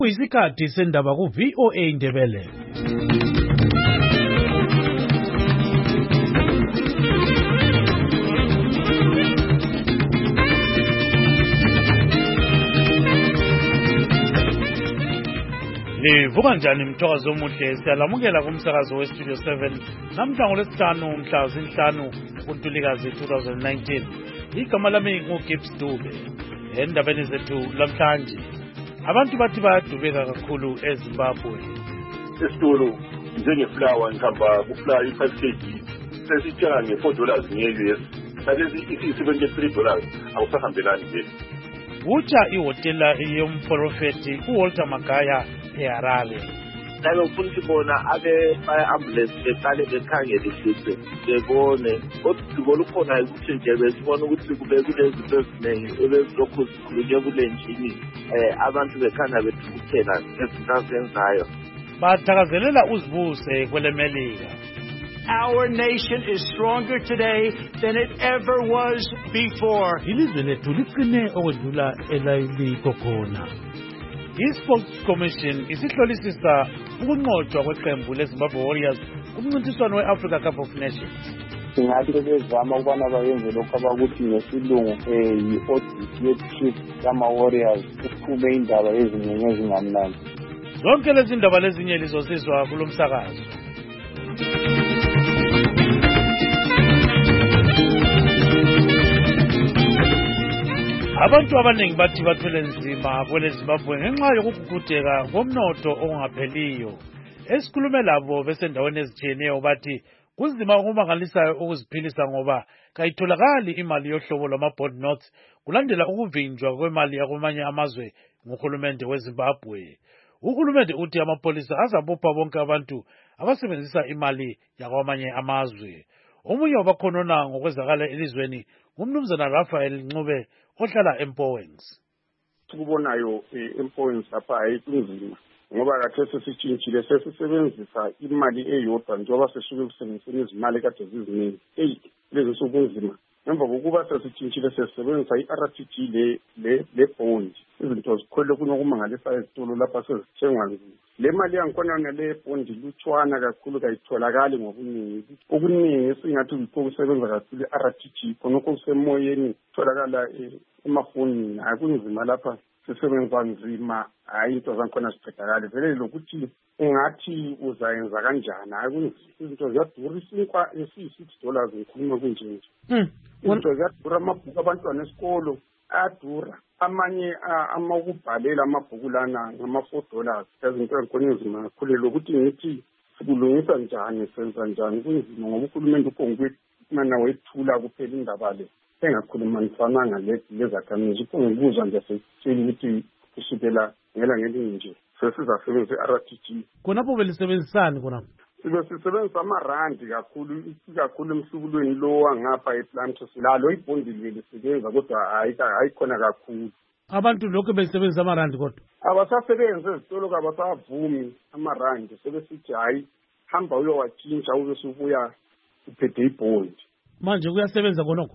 Kuyisikhathi sendaba ku VOA Ndebele. Livuka njani mthokozo omuhle siyalamukela kumsakazo weStudio 7 namhla ngolwesihlanu mhla zinhlanu kuNtulikazi 2019. Igama lami nguGibbs Dube. Endabeni zethu lamhlanje abantu bathi bayadubeka kakhulu eZimbabwe. Isitolo njengeflower ngihamba kuflower i5 kg sesithenga nge$4 nge-US kalezi $73 awusahambelani nje. Utsha ihotela yomprofeti uWalter Magaya eHarare. Kalo futhi bona ake fire ambulance beqale bekhangele isizwe bebone kodwa lukhona ukuthi nje besibona ukuthi kube kulezinto eziningi ebezilokhu zikhulunywe kule njini abantu bekhanda bethukuthela ezintazenzayo. Bathakazelela uzibuse kwelemelika. Our nation is stronger today than it ever was before. Ilizwe lethu liqine okwedlula elayiliko khona. I-Sports Commission isihlolisisa ukunqotshwa kweqembu leZimbabwe Warriors kumncintiswano we-Africa Cup of Nations. Singathi bezama ukubana bayenze lokho abakuthi ngesilungu yi-audit ye-trip yama-Warriors kuphume indaba eziningi ezingamnandi. Zonke lezi ndaba lezinye lizosizwa kulo msakazo. Abantu abaningi bathi bathwele nzima kwele Zimbabwe ngenxa yokugugudeka komnotho ongapheliyo. Esikhulume labo besendaweni ezitshiyeneyo bathi kunzima okumangalisayo ukuziphilisa ngoba kayitholakali imali yohlobo lwama-board notes kulandela ukuvinjwa kwemali yakwamanye amazwe nguhulumende weZimbabwe. Uhulumende uthi amapolisa azabopha bonke abantu abasebenzisa imali yakwamanye amazwe. Omunye wabakhonona ngokwezakala elizweni ngumnumzana Raphael Ncube ohlala eMpowengs. Sikubonayo eMpowengs lapha ayikunzima ngoba khathesi sitshintshile sesisebenzisa imali eyodwa njengoba sesuke kusebenziseni izimali kade ziziningi. Lezi sokunzima emva kokuba sesitshintshile sesisebenzisa i-RTG le bond izinto zikhwele kunokumangalisayo ezitolo lapha sezithengwa nzima. Le mali yangikhona nale bond lutshwana kakhulu kayitholakali ngobuningi. Okuningi singathi yikho kusebenza kakhulu i-RTG khonokho kusemoyeni tholakala emafonini. Akunzima lapha sisebenza nzima hayi into zangikhona ziqedakale vele lokuthi ungathi uzayenza kanjani akunzima. Izinto ziyadura isinkwa esi$6 ngikhuluma kunje. Izinto ziyadura amabhuku abantwana esikolo ayadura. Amanye amakubhalela amabhuku lana ngama$4. Izinto ezikhona nzima kakhulu lokuthi ngithi sikulungisa njani senza njani kunzima ngoba uhulumende uphongwethumana wethula kuphela indaba le engakhulumanisana lezakhamizi ukungibuzwa nje sesitshela ukuthi kusukela ngelinye nje sesizasebenzisa i-RTG. Khonapho belisebenzisani khonapho? Sibe sisebenzisa amarandi kakhulu emhlubulweni lo wangapha ePlantation lalo ibhondi lisebenza kodwa ayikhona kakhulu. Abantu lokho besebenzisa amarandi kodwa abasasebenzi ezitolo kabasavumi amarandi sebesithi hayi hamba uyowatshintsha ube subuya uphethe ibhondi. Manje kuyasebenza khonokho?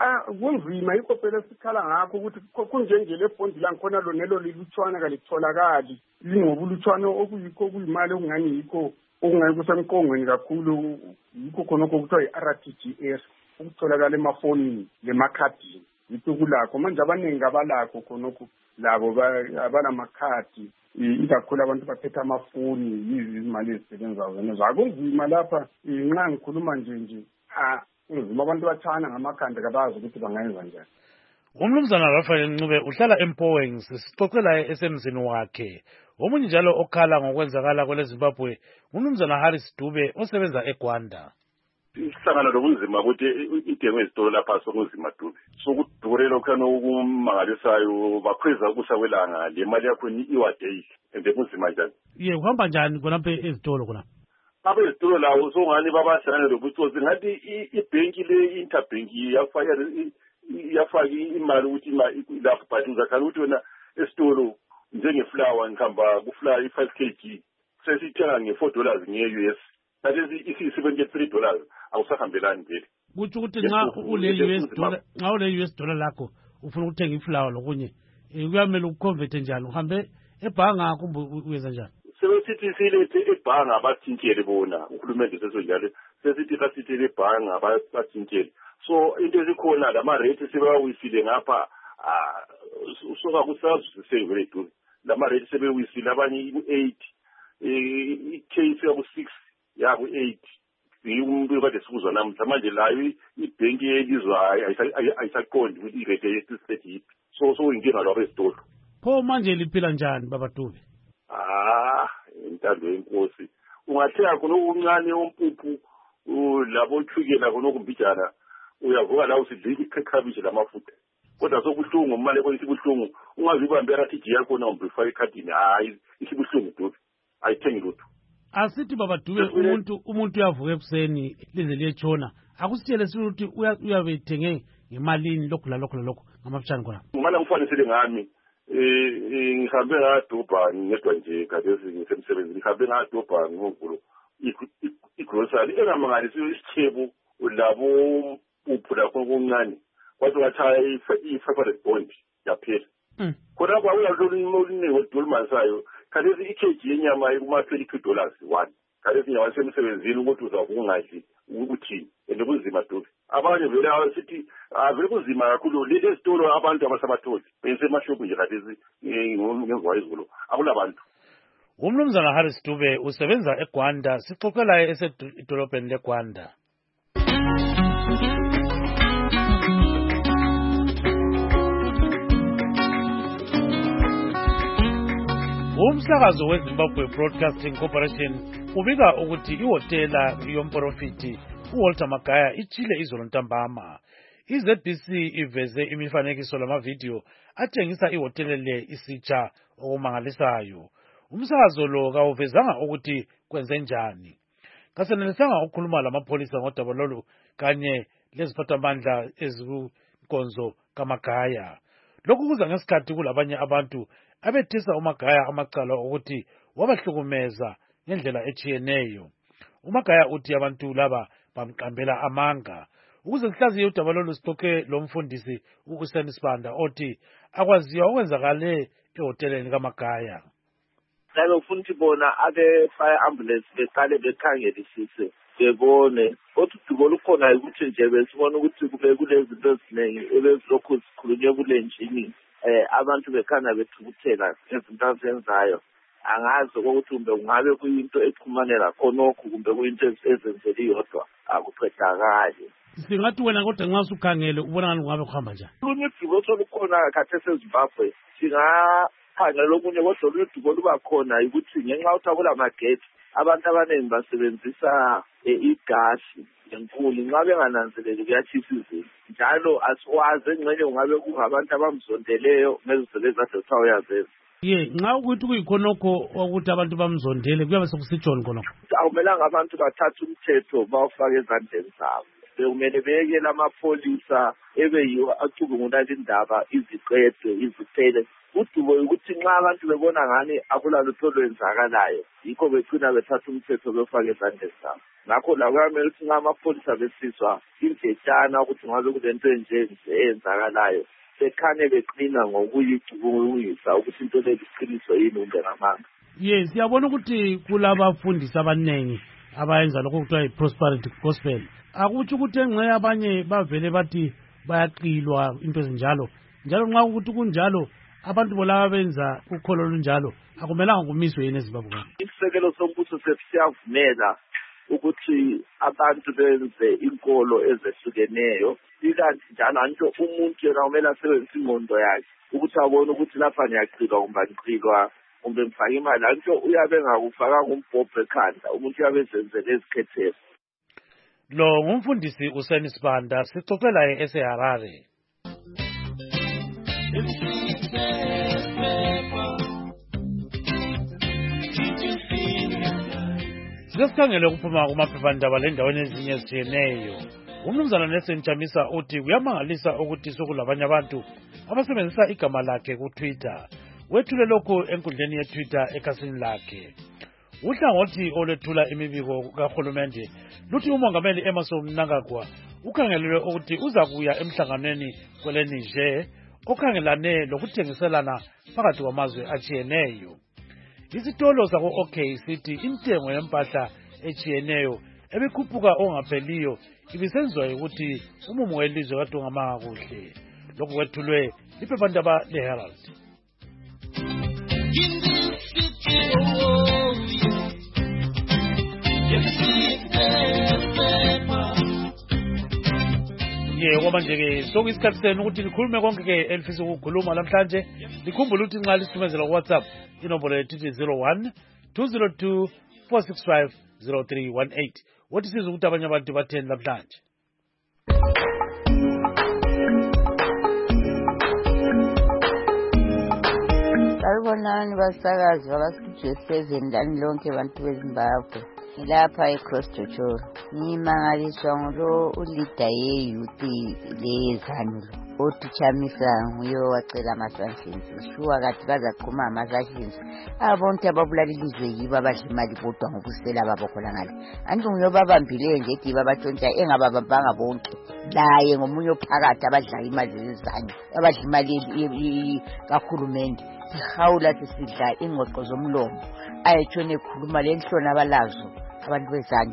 Kunzima yikho phela sikhala ngakho ukuthi kunjenge le bhondi langikhona lonelo lilutshwana kalitholakali lingobulutshwana okuyikho kuyimali okungani yikho okungayi kusemqongweni kakhulu yikho khonokho kuthiwa yi-RTGS ukutholakala emafonini lemakhadini yikho kulakho manje abaningi abalakho khonokho labo abanamakhadi ikakhulu abantu baphethe amafoni izimali ezisebenzayo zona akunzima lapha nxa ngikhuluma nje kunzima abantu bathana ngamakhanda kabazi ukuthi bangayenza njani. Umnumzana Raphael Ncube uhlala eMpowengs sixoxela esemzini wakhe. Omunye njalo okhala ngokwenzakala kwele Zimbabwe umnumzana Harris Dube osebenza eGwanda. Isihlangano lobunzima ukuthi idengwe izitolo lapha sokunzima Dube sokudurela okhana okumangalisayo bakhweza ukusa kwelanga le mali yakho iwadeyile ende kunzima njani. Uhamba njani khonapha ezitolo khona? Abe izitolo lawo songani babasana lobutsotsi ngathi ibhenki le-interbank yafaka imali ukuthi lapho but uzakhana ukuthi wena esitolo njengeflower ngihamba kuflower i5 kg sesithenga nge$4 nge-US kalezi $73 awusahambelani vele. Kuthi ukuthi nxa ule US dollar lakho ufuna ukuthenga iflower lokunye kuyamele ukuconvert njani uhambe ebhanga kumbe uyenza njani? Sebesithi silethe ebhanga abathintshele bona uhulumende sesonjalo sesithi kasithele ebhanga abathintshele. So into esikhona lama-rate sebawisile ngapha usoka kusazwisise vele duze. Lama-rate sebewisile abanye ku-8 i-case yaku-6 yaku-8 umuntu kade sikuzwa namhla manje layo ibhenki yelizwe ayisaqondi ukuthi irate yesisethi yiphi. So inkinga lwabo esitolo. Pho manje liphila njani Baba Dube? Intando yenkosi ungathenga khona okuncane ompuphu labo thukela khona okumbijana uyavuka la usidlika ikhabishi lamafutha kodwa sokuhlungu imali ekho isibuhlungu ungazi ubambera TG yakho na umbifaka ekhadini hayi isibuhlungu dudu ayithengi lutho. Asithi Baba Dube umuntu uyavuka ekuseni lize liyetshona akusitshele ukuthi uyabe ethenge ngemalini lokho ngamafutshane khona. Ngimana ngifanisele ngami ngihambe ngadobha ngedwa nje kade ngisemsebenzi ngihambe ngadobha ngovulo igrocery engamangalisiyo isithebo labo uphula kokuncane kwathi ngathaya i-500 bond yaphela khona kwakuyalolunye dolmansayo khathesi i-kg yenyama kuma-$22 one khathesi inyama semsebenzini ukuthi uzakungadli ukuthini and kunzima dubi abanye vele sithi vele kunzima kakhulu leli esitolo abantu abasabatholi besemashophu nje khathesi ngemva izolo akulabantu. Umnumzana Harris Dube usebenza eGwanda sixoxela esedolobheni leGwanda. Umsakazo weZimbabwe Broadcasting Corporation ubika ukuthi ihotela yomprofiti uWalter Magaya ichile izolo ntambama. iZBC iveze imifanekiso lamavidiyo atshengisa ihotela le isitsha okumangalisayo. Umsakazo lo kawuvezanga ukuthi kwenze njani. Kasenelisanga ukukhuluma lamapholisa ngodaba lolu kanye leziphathamandla ezikunkonzo kaMagaya. Lokhu kuza ngesikhathi kulabanye abantu abethisa uMagaya amacala ukuthi wabahlukumeza ngendlela echiyeneyo. uMagaya uthi abantu laba bamqambela amanga. Ukuze sihlaziye udaba lolu sixoxe lo mfundisi uHussein Sibanda othi akwaziwa okwenzakale ehoteleni kaMagaya. Kale ufuna ukuthi bona fire ambulance beqale bekhangelisise bebone oduduko lukhona ukuthi nje besibona ukuthi kube kulezinto eziningi ebezilokhu zikhulunywe kule njini abantu bekhana bethukuthela ngezinto azenzayo angazi ukuthi kumbe kungabe kuyinto exhumanela khonokho kumbe kuyinto ezenzele iyodwa akuqedakali. Singathi wena kodwa nxa usukhangele ubona ngani kungabe kuhamba njani? Lunye duko lukhona khathesi eZimbabwe singakhangela okunye kodwa lunye duko luba khona ukuthi ngenxa ukuthi akulamagate abantu abaningi basebenzisa igasi enkulu nxa bengananzeleli kuyatshisa izinto njalo asiwazi engxenye kungabe kungabantu abamzondeleyo ngezizelezi ade kuthiwa uyazenza. Nxa ukuthi kuyikhonokho ukuthi abantu bamzondele kuyabe sekusitshoni khonokho. Akumelanga abantu bathathe umthetho bawufake ezandleni zabo. Bekumele beyekele amapholisa ebe yiwo acubungula indaba iziqede iziphele. Udubo ukuthi nxa abantu bebona ngani akulalutho olwenzakalayo yikho begcina bethatha umthetho befake ezandleni zabo. Ngakho la kuyamele ukuthi nxa amapholisa besizwa indletshana ukuthi ngabe kulento enje eyenzakalayo bekhane beqina ngokuyicubungisa ukuthi into le iqiniso yini kumbe ngamanga. Siyabona ukuthi kulabafundisi abaningi abayenza lokho kuthiwa yi-prosperity gospel. Akutsho ukuthi engxe abanye bavele bathi bayaqilwa into ezinjalo njalo nxa ukuthi kunjalo abantu bolaba benza ukholo olunjalo akumelanga kumiswe yini eZimbabwe. Isisekelo sombuso sesiyavumela ukuthi abantu benze inkolo ezehlukeneyo ikanti njalo anto umuntu yena kumele asebenzise ingqondo yakhe ukuthi abone ukuthi lapha ngiyaqilwa kumbe angiqilwa kumbe ngifake imali anto uyabe ngakufaka ngumbhobho ekhanda umuntu uyabe ezenzele ezikhethelo. Lo ngumfundisi Hussein Sibanda sixoxela eSeharare. Sesikhangele ukuphuma kumaphephandaba lendaweni ezinye ezitshiyeneyo. Umnumzana Nelson Chamisa uthi kuyamangalisa ukuthi sokulabanye abantu abasebenzisa igama lakhe kuTwitter. Wethule lokhu enkundleni yeTwitter ekhasini lakhe. Uhlangothi olethula imibiko kahulumende luthi umongameli Emmerson Mnangagwa ukhangelelwe ukuthi uza kuya emhlanganweni kweleNiger okhangelane lokuthengiselana phakathi kwamazwe atshiyeneyo. Isitolo sako-OK sithi intengo yempahla etshiyeneyo ebikhuphuka ongapheliyo ibisenziwa ukuthi umumo welizwe kade ungamanga kuhle. Lokhu kwethulwe liphephandaba leHerald. Ngoba nje-ke sokuyisikhathi senu ukuthi likhulume konke-ke elifisa ukukhuluma namhlanje. Likhumbule ukuthi nxa lisithumezela ku-WhatsApp inombolo yethu 01-202-465-0318. Wothi sizwe ukuthi abanye abantu batheni namhlanje. Salibonani basakazi bakasitudiyo 7 lani lonke bantu beZimbabwe. Ngilapha eCross Jochoro. Ngimangaliswa ngulo ulida ye-youth lezanu lo. Otuchamisa nguye wacela ama-sanctions. Shuwa kati bazaqhuma ama-sanctions. Abantu ababulala ilizwe yibo abadla imali bodwa ngobusela babo khona ngale. Anti nguye obabambile nje ethi babatshontsha engababambanga bonke. Laye ngomunye ophakathi abadla imali zezizanu. Abadla imali kahulumende. Sihawula sisidla ingqoqo zomlomo. Ayetshone ekhuluma lenhlona abalazo abantu bezani.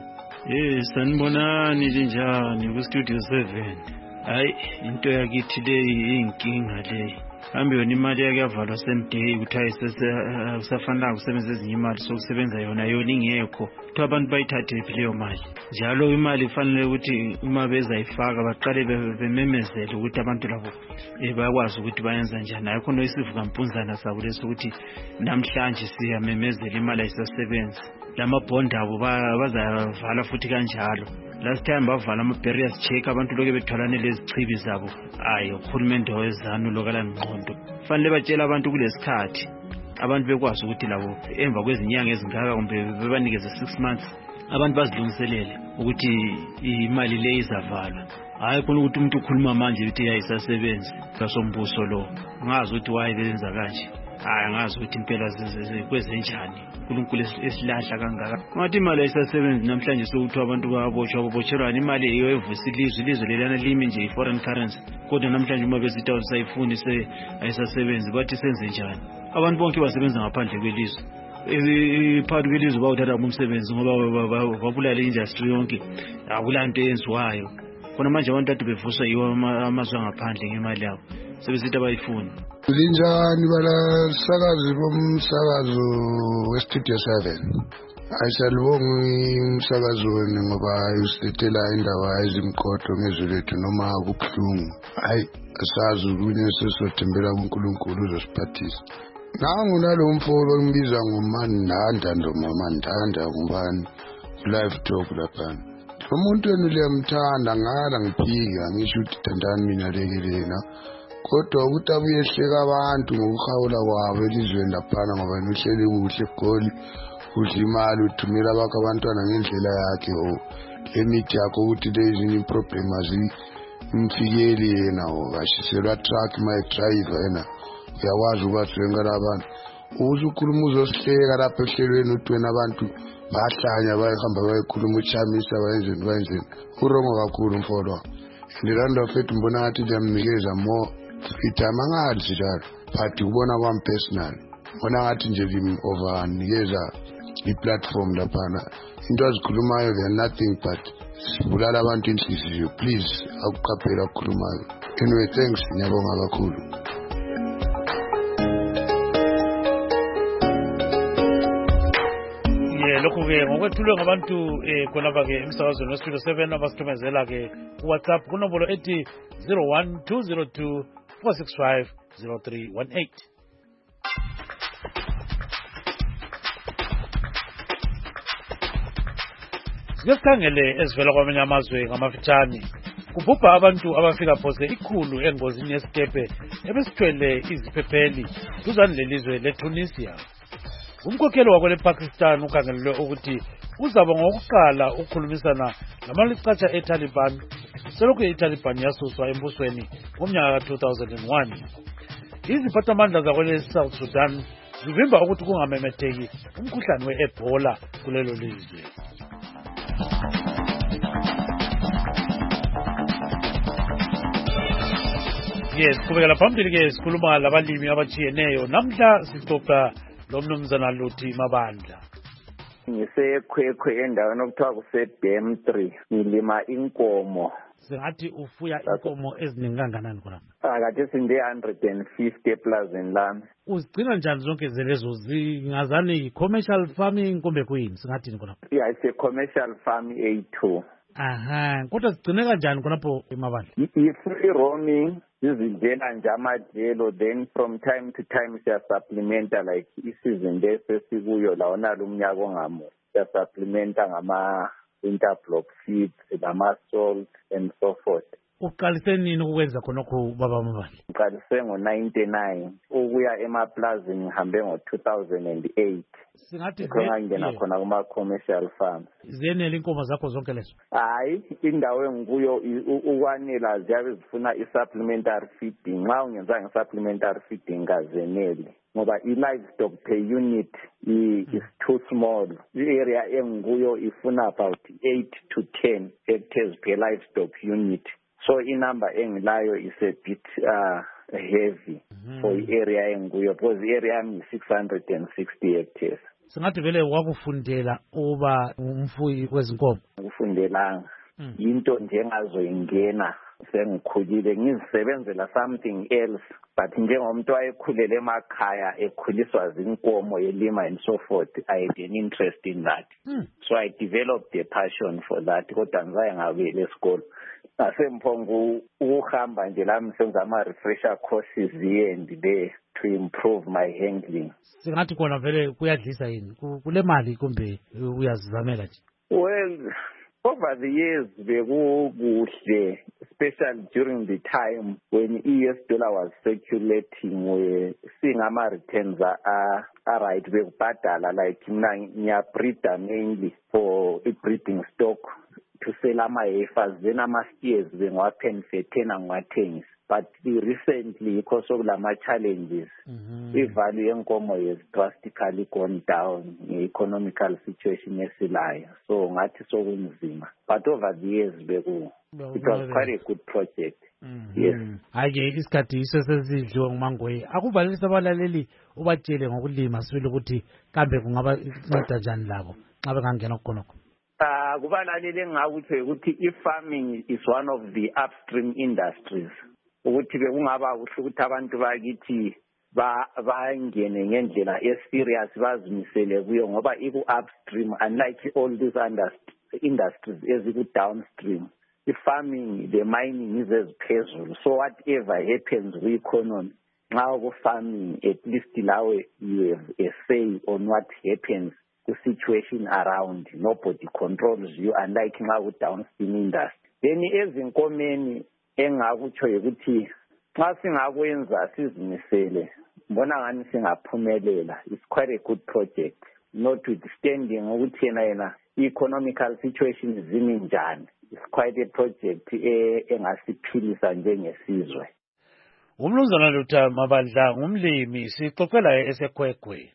Sanibonani linjani ku-Studio 7. Hayi into yakithi leyi inkinga leyi. Hambe yona imali yakuyavalwa semday ukuthi ayisafanele ukusebenzisa ezinye imali sokusebenza yona ingekho. Kuthiwa abantu bayithathephi leyo mali. Njalo imali ifanele ukuthi uma bezayifaka baqale bememezele ukuthi abantu labo bayakwazi ukuthi bayenza njani. Ayikho noyisivukampunzana sabo leso ukuthi namhlanje siyamemezela imali ayisasebenzi. Lamabhondi abo bazavala futhi kanjalo. Last time bavala ama-barriers check abantu lokho bethwalane lezichibi zabo. Hayi uhulumende wezanu lokala ngqondo. Fanele batshela abantu kulesikhathi. Abantu bekwazi ukuthi labo emva kwezinyanga ezingaka kumbe bebanikeze 6 months. Abantu bazilungiselele ukuthi imali le izavalwa. Hayi khona ukuthi umuntu ukhuluma manje ukuthi ayisasebenzi kasombuso lo. Ngazi ukuthi waye benza kanje. Hayi ngazi ukuthi impela kwezenjani. uNkulunkulu esilahla kangaka. Ngathi imali ayisasebenzi namhlanje sokuthi abantu babotshelwana imali eyo evusa ilizwe lelana limi nje i-foreign currency. Kodwa namhlanje uma besithi awusayifuni ayisasebenzi bathi senze njani? Abantu bonke basebenza ngaphandle kwelizwe. Phakathi kwelizwe bawuthatha umsebenzi ngoba babulala industry yonke. Akulanto eyenziwayo. Khona manje abantu ade bevuswa yiwo amazwe ngaphandle ngemali yabo. Sebesithi abayifuni. Linjani balasakazi bomsakazo weStudio 7. Ayisalibongi umsakazo wenu ngoba usithela indaba ezimqotho ngezwe lethu noma kubuhlungu. Hayi asazi ukuthi sesothembela kuNkulunkulu uzosiphathisa. Nangu nalo mfolo ngimbiza ngoMandanda ndoMamandanda ngubani live talk lapha. Umuntu wenu liyamthanda ngala ngiphika ngisho ukuthi thandani mina lekelena. Kodwa ukuthi abuyehleka abantu ngokuhawula kwabo elizweni laphana ngoba nihleli kuhle egoli udla imali uthumela bakho abantwana ngendlela yakhe emithi yakho ukuthi lezinye problem azimfikeli yena kashiselwa truck my driver yena uyakwazi ubathenga labantu uzukhuluma uzosihleka lapha ehlelweni uthi wena abantu bahlanya bayihamba bayikhuluma uchamisa bayenzeni urongo kakhulu mfolo ndilanda fethu mbona ngathi ndiyamnikeza more itama ngadli njalo but ubona kwami personal bona ngathi nje overnikeza i-platform laphana into azikhulumayo they are nothing but sibulala abantu inhliziyo please akuqaphela ukukhulumayo anyway thanks ngiyabonga kakhulu. Lokhu-ke ngokwethulwe ngabantu khonapha-ke emsakazweni weStudio 7 abasithumezela-ke kuWhatsApp kunombolo ethi 01-202-465-0318. Sike sikhangele ezivela kwamanye amazwe ngamafitshane. Kubhubha abantu abafika phose 100 engozini yesikepe ebesithwele iziphepheli duzane lelizwe leTunisia. Umkhokheli wakwele Pakistan ukhangelelwe ukuthi uzaba ngokuqala ukukhulumisana namalicatsha eTaliban selokhu iTaliban yasuswa embusweni ngomnyaka ka-2001. Iziphathamandla zakwele South Sudan zivimba ukuthi kungamemetheki umkhuhlane we-Ebola kulelo lizwe. Yes, kubekela phambili ke sikhuluma labalimi abajiyeneyo. Namhla sixoxa lomnumzana Luthi Mabandla. Ngisekhwekhwe endaweni okuthiwa kuseDam 3 ngilima inkomo. Singathi ufuya inkomo eziningi kangakanani khona? Akade sinde 150 eplazini lami. Uzigcina njani zonke zelezo zingazani commercial farming kumbe kuyini singathini khona? Yeah, it's a commercial farm A2. Aha, kodwa zigcine kanjani khonapho eMabandla? I-free roaming izindlela nje amajelo, then from time to time siya-supplementa like isizini lesesikuyo lawonalo umnyaka ongamuhle. Siya-supplementa ngama-interblock feeds, nama-salt and so forth. Uqalise nini ukwenza khonokho baba Mabandla? Ngiqalise ngo-99 ukuya emaplazini ngihambe ngo-2008. Singathi ngangena khona kuma-commercial farms. Zenele inkomo zakho zonke lezo? Hayi, indawo engikuyo ukwanela ziyabe zifuna i-supplementary feeding. Nxa ungenzanga i-supplementary feeding kazenele ngoba i-livestock per unit is too small. I-area engikuyo ifuna about 8 to 10 hectares per livestock unit. So inumber engilayo is a bit heavy for i-area engikuyo because i-area yami 660 hectares. Singathi vele wakufundela uba umfuyi wezinkomo? Ukufundelanga. Into njengazoyingena sengikhulile ngizisebenzela something else, but njengomuntu wayekhulele emakhaya ekhuliswa zinkomo elima and so forth, I had an interest in that. So I developed a passion for that. Kodwa ngizaye ngabuyela esikolo. Ngasemphongo ukuhamba nje lami senza ama-refresher courses here and there to improve my handling. Singathi kona vele kuyadlisa yini? Kule mali kumbe uyazizamela nje? Well, over the years bekukuhle, especially during the time when US dollar was circulating, we seeing ama-returns are right. Bekubhadala like mina ngiyabreeda mainly for breeding stock to sell ama-heifers, then ama-steers bengiwaphenfethena ngiwathengisa. But recently, because of the challenges, the value yenkomo has drastically gone down in the economical situation esilayo. So ngathi sokunzima. But over the years, it was quite a good project. Yes. Hayi isikhathi isesesidliwe nguMangoye. Akuvalisa abalaleli ubatshele ngokulima sibile ukuthi kambe kungaba inceda njani labo xa bengangena khonokho. Kubalaleli engakuthi ukuthi i-farming is one of the upstream industries. Ukuthi bekungaba kuhle ukuthi abantu bakithi bangene ngendlela eserious bazimisele kuyo ngoba iku-upstream unlike all these industries eziku-downstream. I-farming, the mining is eziphezulu. So whatever happens ku-economy, nxa ku-farming, at least lawe you have a say on what happens, the situation around. Nobody controls you unlike nxa ku-downstream industry. Then ezinkomeni engakutsho ukuthi xa singakwenza sizimisele mbona ngani singaphumelela. It's quite a good project, notwithstanding ukuthi yena economical situation zimi njani. It's quite a project engasiphilisa njengesizwe. Umnumzana Luthi Mabandla ngumlimi sixoxela esekhwekhwe.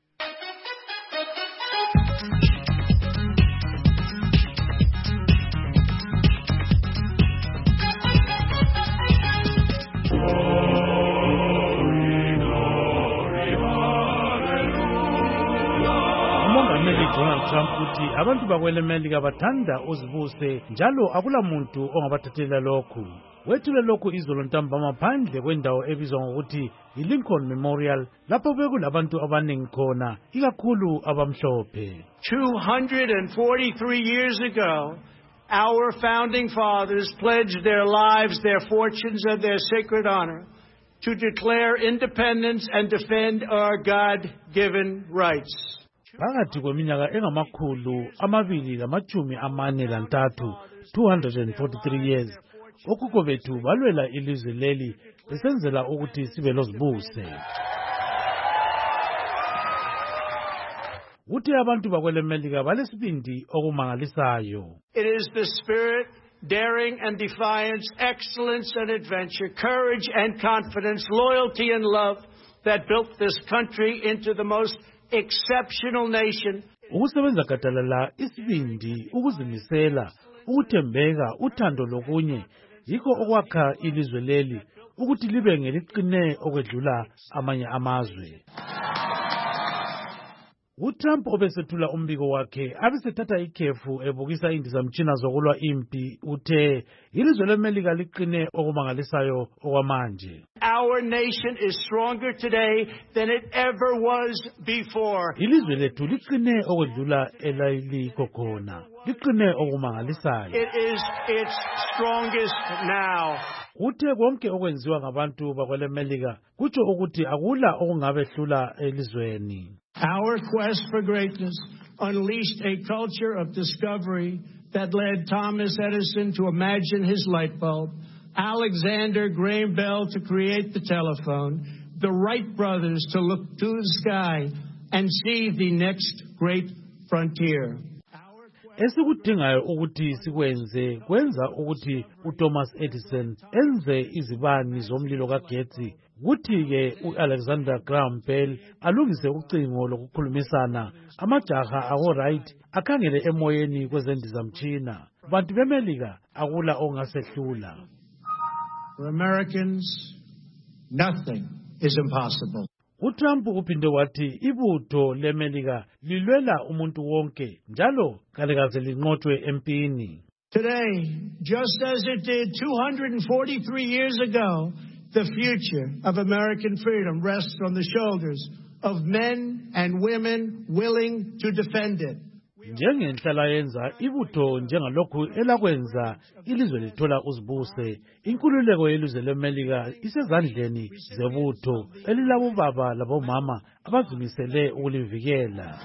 Donald Trump uthi abantu bakwelemelika bathanda uzibuse njalo akula muntu ongabathathela lokhu. Wethule lokhu izolo ntambama phandle kwendawo ebizwa ngokuthi iLincoln Memorial lapho bekulabantu abaningi khona ikakhulu abamhlophe. 243 years ago, our founding fathers pledged their lives, their fortunes, and their sacred honor to declare independence and defend our God-given rights. Phakathi kweminyaka engamakhulu amabili lamachumi amane lantathu 243 years okhokho bethu balwela ilizwe leli besenzela ukuthi sibe lozibuse. Uthi abantu bakwelemelika balesibindi okumangalisayo. It is the spirit, daring and defiance, excellence and adventure, courage and confidence, loyalty and love that built this country into the most exceptional nation. Ukusebenza gadalala isibindi, ukuzimisela, ukuthembeka, uthando lokunye yikho okwakha ilizwe leli ukuthi libe ngeliqine okwedlula amanye amazwe. uTrump obesethula umbiko wakhe abesethatha ikhefu ebukisa indizamtshina zokulwa impi uthe ilizwe leMelika liqine okumangalisayo okwamanje. Our nation is stronger today than it ever was before. Ilizwe lethu liqine okwedlula elayilikho khona. Liqine okumangalisayo. It is its strongest now. Uthe konke okwenziwa ngabantu bakweleMelika kutsho ukuthi akula okungabehlula elizweni. Our quest for greatness unleashed a culture of discovery that led Thomas Edison to imagine his light bulb, Alexander Graham Bell to create the telephone, the Wright brothers to look to the sky and see the next great frontier. Esikudingayo ukuthi sikwenze kwenza ukuthi uThomas Edison enze izibani zomlilo kagetsi, kuthi-ke u-Alexander Graham Bell alungise ucingo lokukhulumisana, amajaha ako-Wright akhangele emoyeni kwezendizamtshina. Bantu beMelika akula ongasehlula. For Americans, nothing is impossible. uTrump uphinde wathi ibutho leMelika lilwela umuntu wonke njalo kalekaze linqotshwe empini. Today, just as it did 243 years ago, the future of American freedom rests on the shoulders of men and women willing to defend it. Njengenhlala yenza ibutho njengalokhu elakwenza ilizwe lithola uzibuse, inkululeko yelizwe leMelika isezandleni zebutho elilabobaba labomama abazimisele ukulivikela.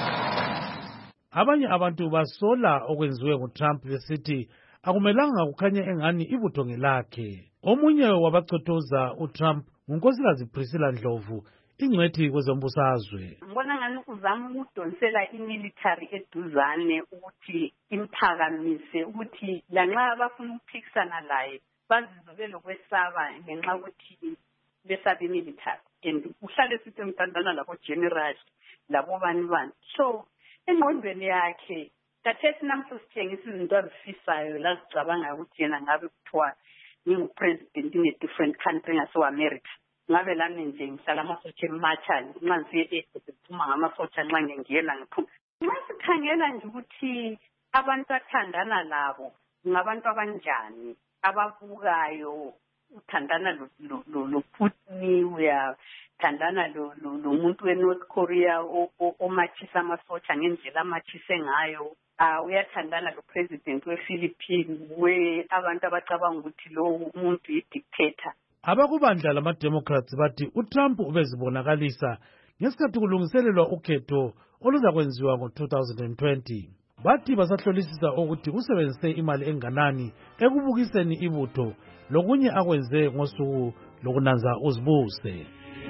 Abanye abantu basola okwenziwe nguTrump besithi akumelanga kukhanye engani ibutho ngelakhe. Omunye wabachothoza uTrump ngunkosikazi Priscilla Ndlovu, ingcwethi kwezombusazwe. Ngibona ngani uzama ukudonsela imilitary eduzane ukuthi imphakamise ukuthi lanxa abafuna ukuphikisana laye bazizwe belokwesaba ngenxa ukuthi besaba imilitary and uhlale sithi umthandana labo general labo bani. So engqondweni yakhe kathethi namhla sithengisa izinto azifisayo la sicabanga ukuthi yena ngabe kuthiwa ngingupresident in a different country ngase-America. Ngabe lami nje ngihlala amasotsha ematsha nxa ngiye siphuma ngamasotsha nxa ngingena ngiphuma. Nxa sikhangela nje ukuthi abantu athandana labo ngabantu abanjani ababukayo, uthandana lo-Putin, uyathandana lo-muntu we-North Korea omachisa amasotsha ngendlela amachise ngayo, uyathandana lo-president we-Philippines abantu abacabanga ukuthi lo umuntu yi-dictator. Abakubandla lama-Democrats bathi uTrump ubezibonakalisa ngesikhathi kulungiselelwa ukhetho oluzakwenziwa ngo-2020. Bathi basahlolisisa ukuthi usebenzise imali enganani ekubukiseni ibutho lokunye akwenze ngosuku lokunanza uzibuse.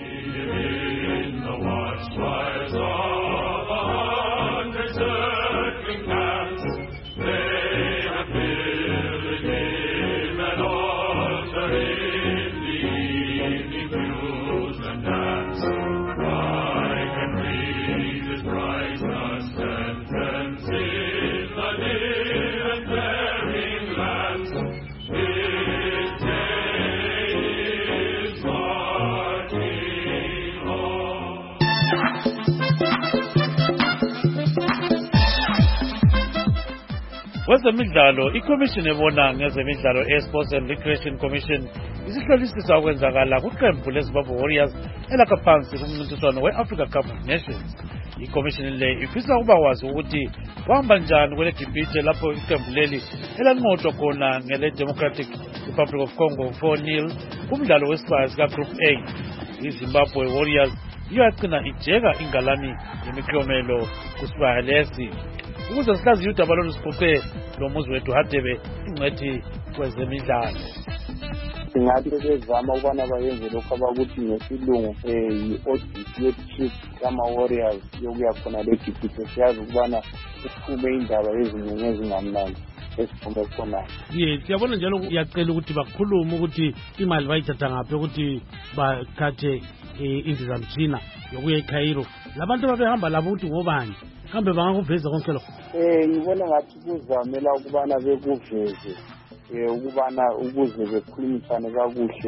Kwezemidlalo, iCommission ebona ngezemidlalo eSports and Recreation Commission isihlolisisa okwenzakala kuqembu leZimbabwe Warriors elakha phansi kumncintiswano we-Africa Cup of Nations. ICommission le ifisa ukuba wazi ukuthi kwahamba njani kwele debate lapho iqembu leli elanqotshwa khona ngele Democratic Republic of Congo 4-0 kumdlalo wesibaya ka Group A. iZimbabwe Warriors iyagcina ijeka ingalani yemiklomelo kusibaya lesi. Ukuze sihlaziye udaba lolu sibuke lo muzi wethu Hadebe, ingcwethi kwezemidlalo. Singathi bezama ukubana bayenze lokho abakuthi ngesilungu yi-audit ye-chief yama-Warriors yokuya khona le debate. Siyazi ukubana kuphume indaba eziningi ezingamnandi esiphume khona. Siyabona njalo uyacela ukuthi bakhulume ukuthi imali bayithatha ngaphi ukuthi bakhathe indizamtshina yokuya eCairo. Labantu babehamba labo ukuthi ngobani kambe bangakuveza konke lokho. Ngibona ngathi kuzamela ukubana bekuveze ukubana ukuze bekhulumisane kakuhle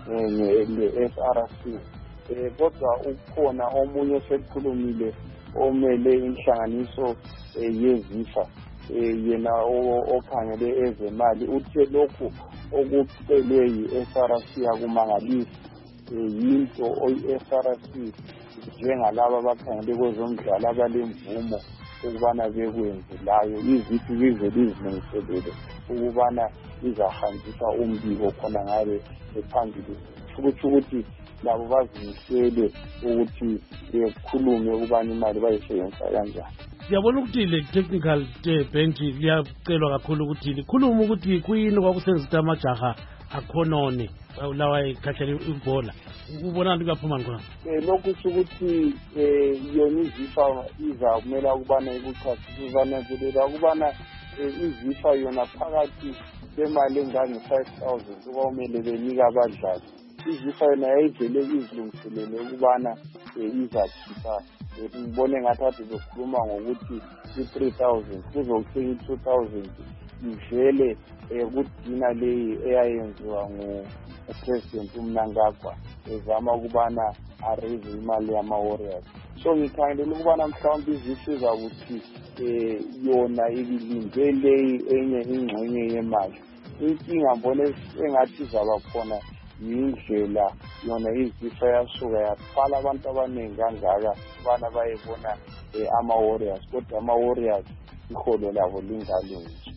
nge-SRC. Kodwa ukhona omunye sekukhulumile omele inhlanganiso yezifa yena okhangele ezemali uthe lokhu okucelwe yi-SRC akumangalisi yinto i-SRC njengalaba abakhangele kwezomdlalo abalemvumo ukubana bekwenze layo izithi zize lizilungiselele ukubana izahanjisa umbiko khona ngabe ephambili ukuthi labo bazimisele ukuthi bekhulume ukubana imali bayisebenzisa kanjani. Siyabona ukuthi le technical bench liyacelwa kakhulu ukuthi likhulume ukuthi kuyini kwakusenza amajaha akhonone lawa ekhathele ibhola ubona likaphuma ngona lokhu ukuthi yona izifa izamela ukubana ikuchasisizananzelela ukubana izifa yona phakathi bemali engange-5,000 kuba kumele benika abadlali. Izifa yona yayivele izilungiselele ukubana izakhipha ngibone ngathi bekhuluma ngokuthi i-3,000 kuzokuthenga i-2,000 ivele kudina leyi eyayenziwa ngupresident uMnangagwa ezama ukubana areze imali yama-Warriors. So ngikhangelela ukubana mhlawumbe izifa izakuthi yona ibilinde leyi enye ingxenye yemali. Inkinga mbona engathi izaba khona yindlela yona izifa yasuka yathwala abantu abaningi kangaka ubana bayebona ama-Warriors kodwa ama-Warriors iholo labo lingalungi.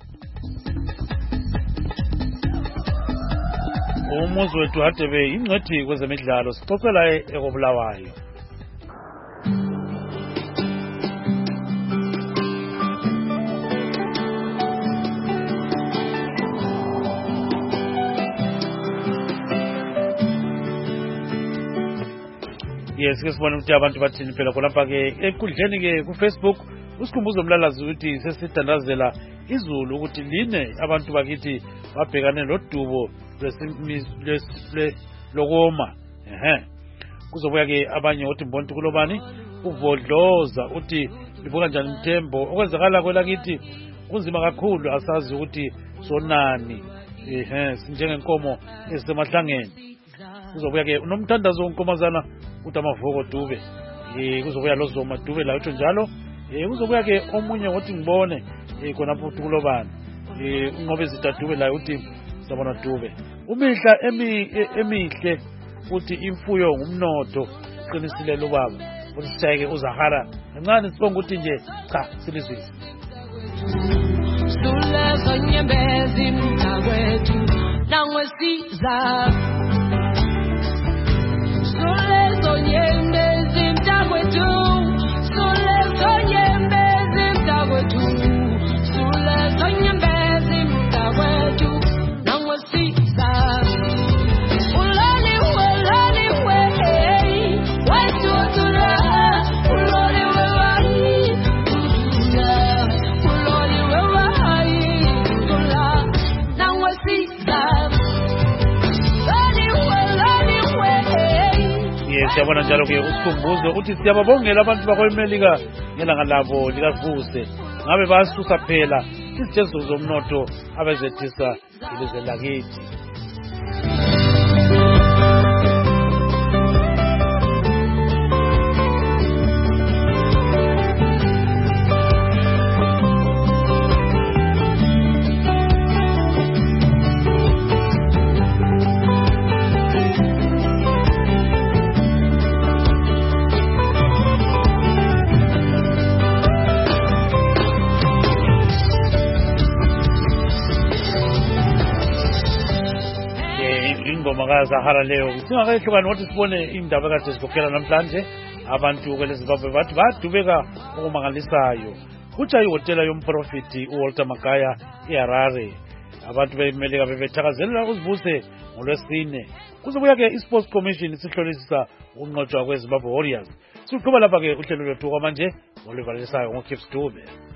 Umuzi wethu Hadebe ingcwethi kwezemidlalo sixoxela ekobulawayo. Yes, sibona ukuthi abantu bathini phela khonapha ke ekudleni ke ku Facebook usikhumbuzo umlalazi ukuthi sesithandazela izulu ukuthi line abantu bakithi babhekane lodubo lokoma kuzobuya ke abanye uthi mbonto kulobani uvodloza uthi livuka njani Mthembo okwenzakala kwelakithi kunzima kakhulu asazi ukuthi sonani sinjengenkomo esemahlangeni kuzobuya ke unomthandazo onkomazana uthi amavoko Dube kuzobuya lozoma Dube la utsho njalo kuzobuya ke omunye uthi ngibone khonapho uthi kulobani unqobe zitadube la uthi sabona Dube umihla emihle uthi imfuyo ngumnotho qinisile lo baba uthi siyeke uzahara kancane sibonga ukuthi nje cha silizwisi Sulezo nyembezi mnawethu nangwesiza Sulezo nyembezi mnawethu Sulezo nyembezi mnawethu Sulezo nyembezi mnawethu nangwesiza siyabona njalo ke usikhumbuzo uthi siyababongela abantu bakweMelika ngelanga labo likavuse ngabe basusa phela izijezo zomnotho abezethisa ilizwe lakithi. Zahara leo singakayihlukani ukuthi sibone indaba kade sigokhela namhlanje abantu kweleZimbabwe bathi badubeka okumangalisayo kutsha ihotela yomprofiti uWalter Magaya eHarare abantu beMelika bebethakazelela uzibuse ngolwesine kuzobuya ke iSports Commission sihlolisisa ukunqotshwa kweZimbabwe Warriors siqhubeka lapha ke uhlelo lwethu kwamanje oluvalisayo ngoKips Dube.